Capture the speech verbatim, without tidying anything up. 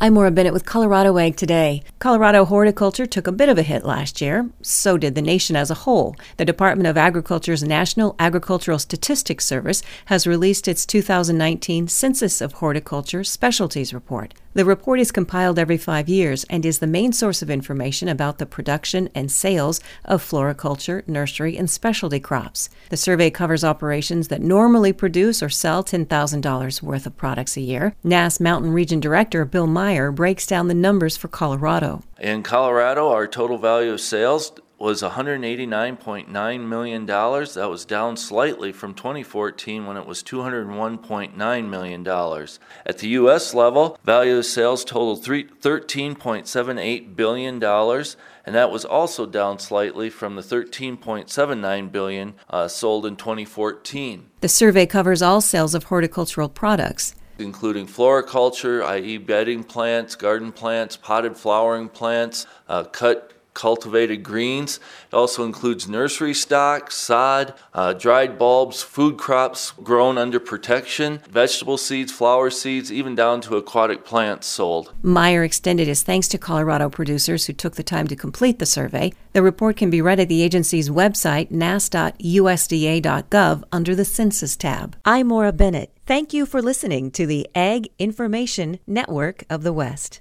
I'm Maura Bennett with Colorado Ag Today. Colorado horticulture took a bit of a hit last year. So did the nation as a whole. The Department of Agriculture's National Agricultural Statistics Service has released its two thousand nineteen Census of Horticulture Specialties Report. The report is compiled every five years and is the main source of information about the production and sales of floriculture, nursery, and specialty crops. The survey covers operations that normally produce or sell ten thousand dollars worth of products a year. N A S Mountain Region Director Bill Meyer breaks down the numbers for Colorado. In Colorado, our total value of sales was one hundred eighty-nine point nine million dollars. That was down slightly from twenty fourteen when it was two hundred one point nine million dollars. At the U S level, value of sales totaled thirteen point seven eight billion dollars, and that was also down slightly from the thirteen point seven nine billion dollars uh, sold in twenty fourteen. The survey covers all sales of horticultural products, including floriculture, that is bedding plants, garden plants, potted flowering plants, uh, cut cultivated greens. It also includes nursery stock, sod, uh, dried bulbs, food crops grown under protection, vegetable seeds, flower seeds, even down to aquatic plants sold. Meyer extended his thanks to Colorado producers who took the time to complete the survey. The report can be read at the agency's website, N A S dot U S D A dot gov, under the Census tab. I'm Maura Bennett. Thank you for listening to the Ag Information Network of the West.